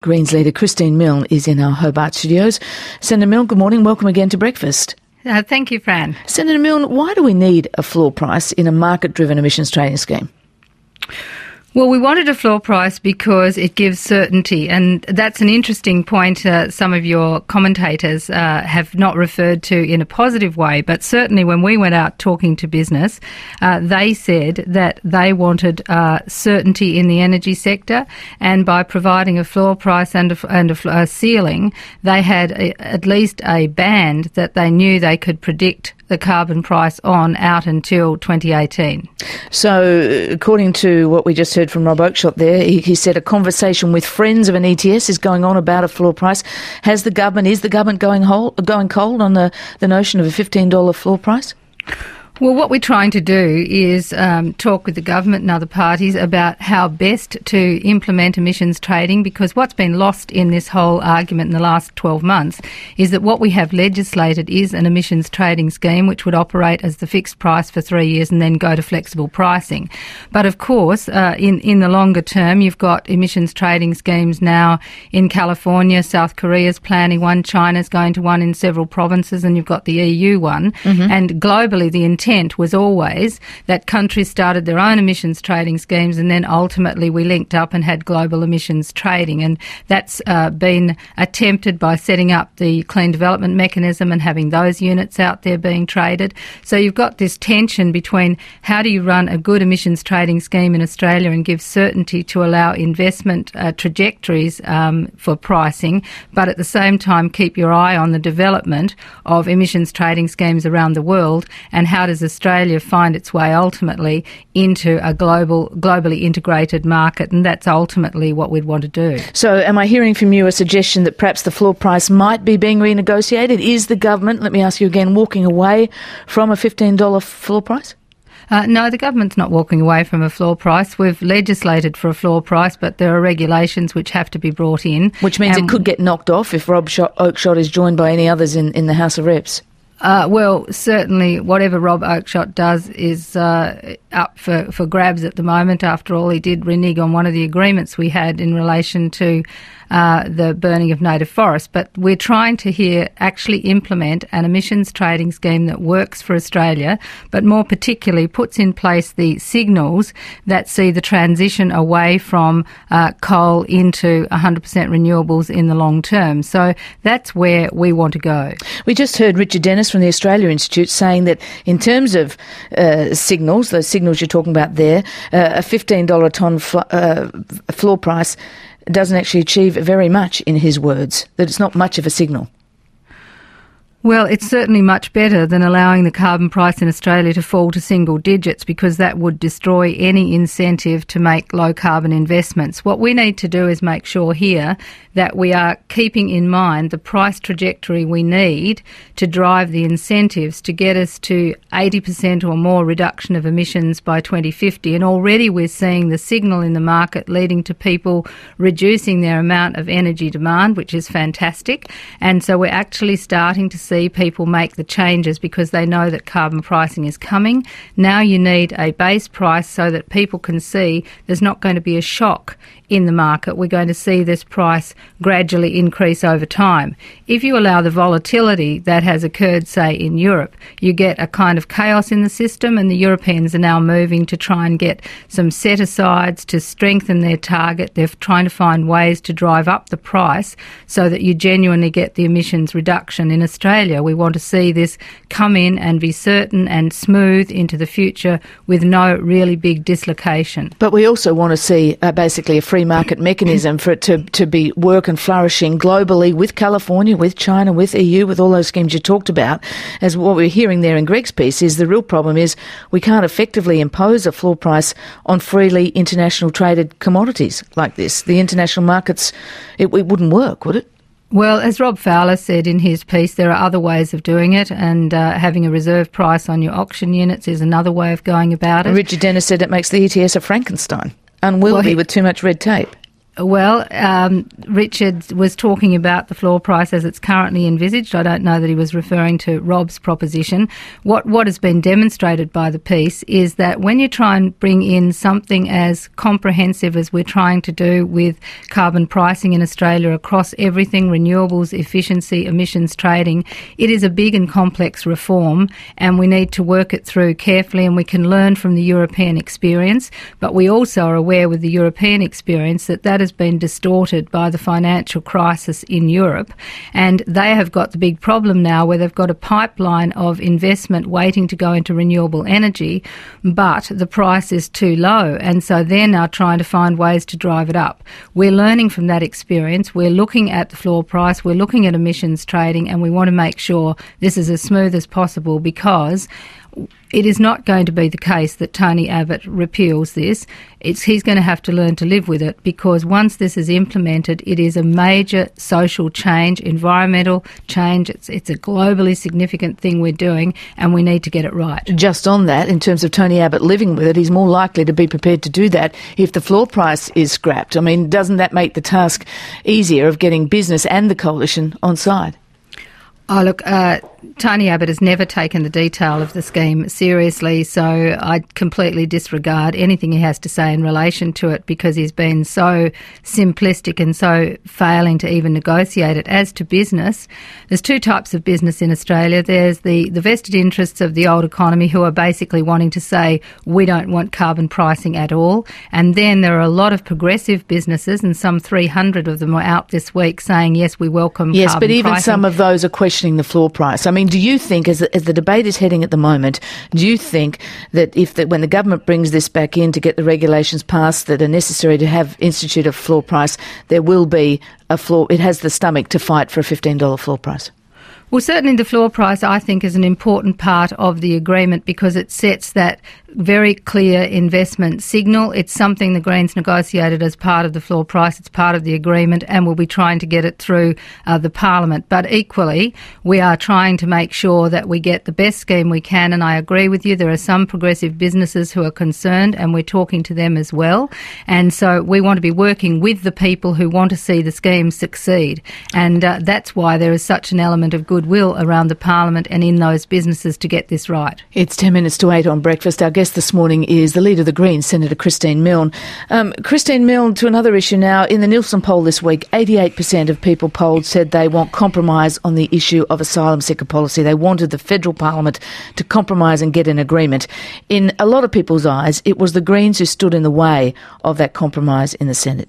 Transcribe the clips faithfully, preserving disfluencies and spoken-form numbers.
Greens leader Christine Milne is in our Hobart studios. Senator Milne, good morning. Welcome again to Breakfast. Uh, thank you, Fran. Senator Milne, why do we need a floor price in a market-driven emissions trading scheme? Well, we wanted a floor price because it gives certainty, and that's an interesting point uh, some of your commentators uh, have not referred to in a positive way, but certainly when we went out talking to business, uh, they said that they wanted uh, certainty in the energy sector, and by providing a floor price and a, and a, a ceiling, they had a, at least a band that they knew they could predict the carbon price on out until twenty eighteen. So, according to what we just heard from Rob Oakeshott there, he, he said a conversation with friends of an E T S is going on about a floor price. Has the government, is the government going whole, going cold on the, the notion of a fifteen dollars floor price? Well, what we're trying to do is um, talk with the government and other parties about how best to implement emissions trading, because what's been lost in this whole argument in the last twelve months is that what we have legislated is an emissions trading scheme which would operate as the fixed price for three years and then go to flexible pricing. But of course, uh, in, in the longer term, you've got emissions trading schemes now in California, South Korea's planning one, China's going to one in several provinces, and you've got the E U one. Mm-hmm. And globally, the intent was always that countries started their own emissions trading schemes, and then ultimately we linked up and had global emissions trading, and that's uh, been attempted by setting up the Clean Development Mechanism and having those units out there being traded. So you've got this tension between how do you run a good emissions trading scheme in Australia and give certainty to allow investment uh, trajectories um, for pricing, but at the same time keep your eye on the development of emissions trading schemes around the world, and how does Australia find its way ultimately into a global, globally integrated market, and that's ultimately what we'd want to do. So am I hearing from you a suggestion that perhaps the floor price might be being renegotiated? Is the government, let me ask you again, walking away from a fifteen dollars floor price? Uh, no, the government's not walking away from a floor price. We've legislated for a floor price, but there are regulations which have to be brought in. Which means it could get knocked off if Rob Oakeshott is joined by any others in, in the House of Reps. Uh, well, certainly whatever Rob Oakeshott does is uh, up for, for grabs at the moment. After all, he did renege on one of the agreements we had in relation to uh, the burning of native forests. But we're trying to here actually implement an emissions trading scheme that works for Australia, but more particularly puts in place the signals that see the transition away from uh, coal into one hundred percent renewables in the long term. So that's where we want to go. We just heard Richard Dennis from the Australia Institute saying that in terms of uh, signals, those signals you're talking about there, uh, a fifteen dollars a tonne fl- uh, floor price doesn't actually achieve very much, in his words, that it's not much of a signal. Well, it's certainly much better than allowing the carbon price in Australia to fall to single digits, because that would destroy any incentive to make low carbon investments. What we need to do is make sure here that we are keeping in mind the price trajectory we need to drive the incentives to get us to eighty percent or more reduction of emissions by twenty fifty. And already we're seeing the signal in the market leading to people reducing their amount of energy demand, which is fantastic. And so we're actually starting to see people make the changes because they know that carbon pricing is coming. Now you need a base price so that people can see there's not going to be a shock in the market. We're going to see this price gradually increase over time. If you allow the volatility that has occurred, say, in Europe, you get a kind of chaos in the system, and the Europeans are now moving to try and get some set-asides to strengthen their target. They're trying to find ways to drive up the price so that you genuinely get the emissions reduction. In Australia, we want to see this come in and be certain and smooth into the future with no really big dislocation. But we also want to see uh, basically a free market mechanism for it to, to be work and flourishing globally with California, with China, with E U, with all those schemes you talked about. As what we're hearing there in Greg's piece is the real problem is we can't effectively impose a floor price on freely international traded commodities like this. The international markets, it, it wouldn't work, would it? Well, as Rob Fowler said in his piece, there are other ways of doing it, and uh, having a reserve price on your auction units is another way of going about it. Richard Dennis said it makes the E T S a Frankenstein, unwieldy well, he, with too much red tape. Well, um, Richard was talking about the floor price as it's currently envisaged. I don't know that he was referring to Rob's proposition. What what has been demonstrated by the piece is that when you try and bring in something as comprehensive as we're trying to do with carbon pricing in Australia across everything, renewables, efficiency, emissions trading, it is a big and complex reform, and we need to work it through carefully, and we can learn from the European experience. But we also are aware with the European experience that that has been distorted by the financial crisis in Europe, and they have got the big problem now where they've got a pipeline of investment waiting to go into renewable energy, but the price is too low, and so they're now trying to find ways to drive it up. We're learning from that experience. We're looking at the floor price, we're looking at emissions trading, and we want to make sure this is as smooth as possible, because it is not going to be the case that Tony Abbott repeals this. It's, he's going to have to learn to live with it, because once this is implemented, it is a major social change, environmental change. It's, it's a globally significant thing we're doing, and we need to get it right. Just on that, in terms of Tony Abbott living with it, he's more likely to be prepared to do that if the floor price is scrapped. I mean, doesn't that make the task easier of getting business and the coalition on side? Oh, look, uh, Tony Abbott has never taken the detail of the scheme seriously, so I completely disregard anything he has to say in relation to it, because he's been so simplistic and so failing to even negotiate it. As to business, there's two types of business in Australia. There's the, the vested interests of the old economy, who are basically wanting to say, we don't want carbon pricing at all. And then there are a lot of progressive businesses, and some three hundred of them were out this week saying, yes, we welcome yes, carbon pricing. Yes, but even some of those are questioning the floor price. I mean, do you think, as the, as the debate is heading at the moment, do you think that if the, when the government brings this back in to get the regulations passed that are necessary to have institute a floor price, there will be a floor, it has the stomach to fight for a fifteen dollars floor price? Well, certainly the floor price, I think, is an important part of the agreement, because it sets that very clear investment signal. It's something the Greens negotiated as part of the floor price. It's part of the agreement, and we'll be trying to get it through uh, the Parliament. But equally, we are trying to make sure that we get the best scheme we can, and I agree with you, there are some progressive businesses who are concerned, and we're talking to them as well. And so we want to be working with the people who want to see the scheme succeed. And uh, that's why there is such an element of goodwill around the Parliament and in those businesses to get this right. It's ten minutes to eight on Breakfast. Our guest this morning is the leader of the Greens, Senator Christine Milne. Um, Christine Milne, to another issue now. In the Nielsen poll this week, eighty-eight percent of people polled said they want compromise on the issue of asylum seeker policy. They wanted the federal parliament to compromise and get an agreement. In a lot of people's eyes, it was the Greens who stood in the way of that compromise in the Senate.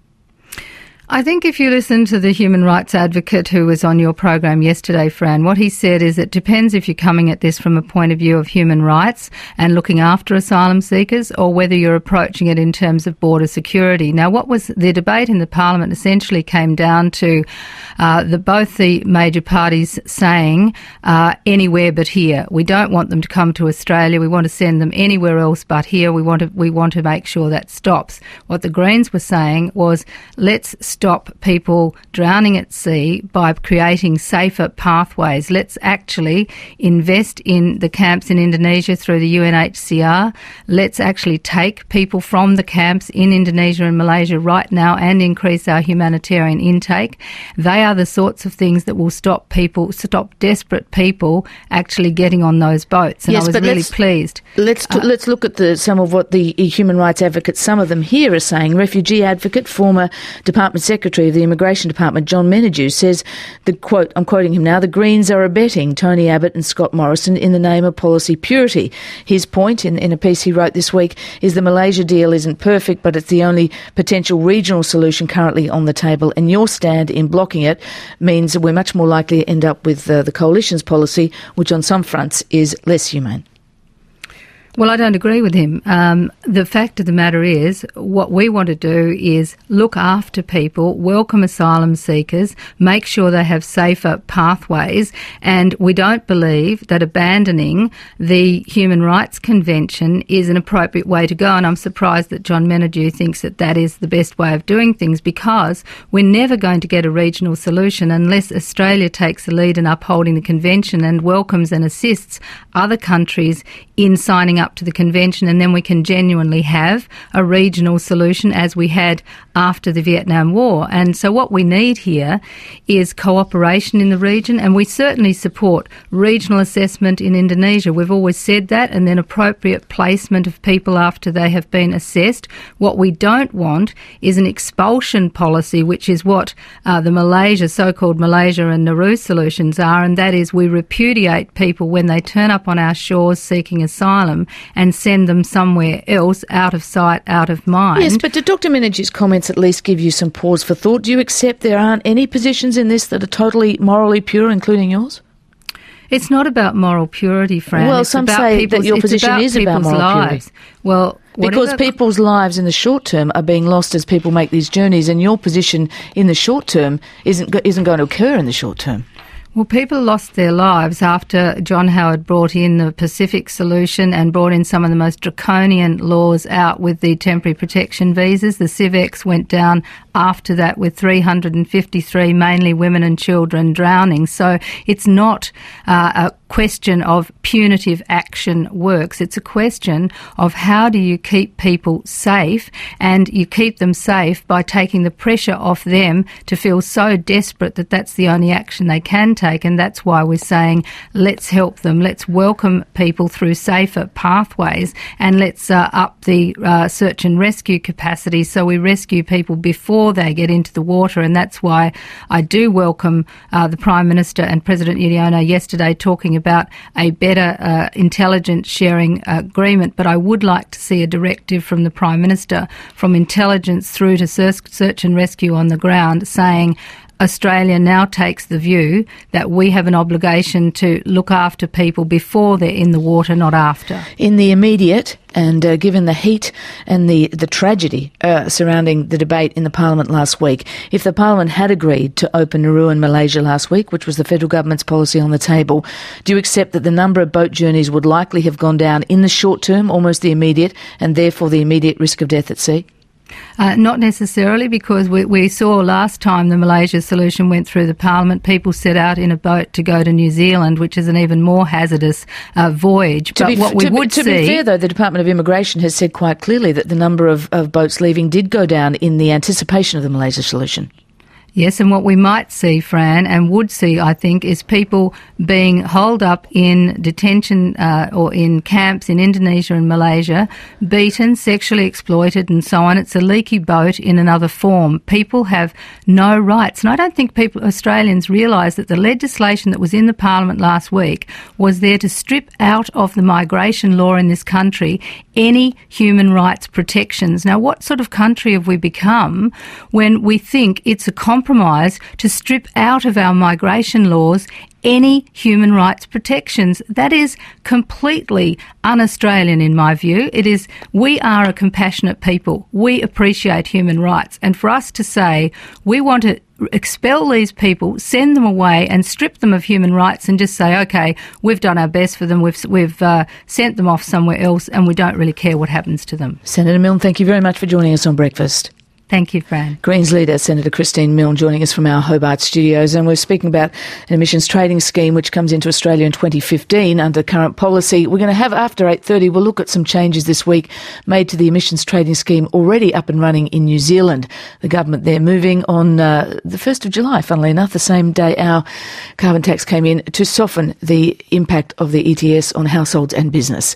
I think if you listen to the human rights advocate who was on your program yesterday, Fran, what he said is it depends if you're coming at this from a point of view of human rights and looking after asylum seekers, or whether you're approaching it in terms of border security. Now, what was the debate in the Parliament essentially came down to uh, the, both the major parties saying uh, anywhere but here. We don't want them to come to Australia. We want to send them anywhere else but here. We want to, we want to make sure that stops. What the Greens were saying was, let's stop people drowning at sea by creating safer pathways. Let's actually invest in the camps in Indonesia through the U N H C R. Let's actually take people from the camps in Indonesia and Malaysia right now and increase our humanitarian intake. They are the sorts of things that will stop people, stop desperate people actually getting on those boats. And yes, I was but really let's, pleased. Let's t- uh, let's look at the, some of what the human rights advocates, some of them here, are saying. Refugee advocate, former Department Secretary of the Immigration Department, John Menadue, says, the quote, I'm quoting him now, the Greens are abetting Tony Abbott and Scott Morrison in the name of policy purity. His point, in, in a piece he wrote this week, is the Malaysia deal isn't perfect, but it's the only potential regional solution currently on the table, and your stand in blocking it means that we're much more likely to end up with uh, the coalition's policy, which on some fronts is less humane. Well, I don't agree with him. Um, the fact of the matter is, what we want to do is look after people, welcome asylum seekers, make sure they have safer pathways, and we don't believe that abandoning the Human Rights Convention is an appropriate way to go. And I'm surprised that John Menadue thinks that that is the best way of doing things, because we're never going to get a regional solution unless Australia takes the lead in upholding the convention and welcomes and assists other countries in signing up up to the convention, and then we can genuinely have a regional solution as we had after the Vietnam War. And so what we need here is cooperation in the region, and we certainly support regional assessment in Indonesia. We've always said that, and then appropriate placement of people after they have been assessed. What we don't want is an expulsion policy, which is what uh, the Malaysia, so-called Malaysia and Nauru solutions are, and that is we repudiate people when they turn up on our shores seeking asylum and send them somewhere else, out of sight, out of mind. Yes, but did Doctor Minichi's comments at least give you some pause for thought? Do you accept there aren't any positions in this that are totally morally pure, including yours? It's not about moral purity, Fran. Well, it's some say that your position about is about moral lives. purity. Well, because people's lives in the short term are being lost as people make these journeys, and your position in the short term isn't isn't going to occur in the short term. Well, people lost their lives after John Howard brought in the Pacific solution and brought in some of the most draconian laws out with the temporary protection visas. The CIVEX went down after that with three hundred fifty-three, mainly women and children, drowning. So it's not uh, a question of punitive action works. It's a question of how do you keep people safe, and you keep them safe by taking the pressure off them to feel so desperate that that's the only action they can take. And that's why we're saying let's help them, let's welcome people through safer pathways, and let's uh, up the uh, search and rescue capacity so we rescue people before they get into the water. And that's why I do welcome uh, the Prime Minister and President Yudhoyono yesterday talking about a better uh, intelligence sharing uh, agreement, but I would like to see a directive from the Prime Minister from intelligence through to search and rescue on the ground saying Australia now takes the view that we have an obligation to look after people before they're in the water, not after. In the immediate, and uh, given the heat and the, the tragedy uh, surrounding the debate in the Parliament last week, if the Parliament had agreed to open Nauru and Malaysia last week, which was the federal government's policy on the table, do you accept that the number of boat journeys would likely have gone down in the short term, almost the immediate, and therefore the immediate risk of death at sea? Uh, not necessarily, because we, we saw last time the Malaysia solution went through the Parliament, people set out in a boat to go to New Zealand, which is an even more hazardous uh, voyage. To but be, what we to, would to see, be fair, though, the Department of Immigration has said quite clearly that the number of, of boats leaving did go down in the anticipation of the Malaysia solution. Yes, and what we might see, Fran, and would see, I think, is people being holed up in detention uh, or in camps in Indonesia and Malaysia, beaten, sexually exploited and so on. It's a leaky boat in another form. People have no rights. And I don't think people, Australians realise that the legislation that was in the Parliament last week was there to strip out of the migration law in this country any human rights protections. Now, what sort of country have we become when we think it's a compromise compromise to strip out of our migration laws any human rights protections? That is completely un-Australian in my view. It is, we are a compassionate people. We appreciate human rights. And for us to say we want to expel these people, send them away and strip them of human rights and just say, OK, we've done our best for them, we've, we've uh, sent them off somewhere else and we don't really care what happens to them. Senator Milne, thank you very much for joining us on Breakfast. Thank you, Fran. Greens leader Senator Christine Milne joining us from our Hobart studios, and we're speaking about an emissions trading scheme which comes into Australia in twenty fifteen under current policy. We're going to have, after eight thirty, we'll look at some changes this week made to the emissions trading scheme already up and running in New Zealand. The government there moving on uh, the first of July, funnily enough, the same day our carbon tax came in, to soften the impact of the E T S on households and business.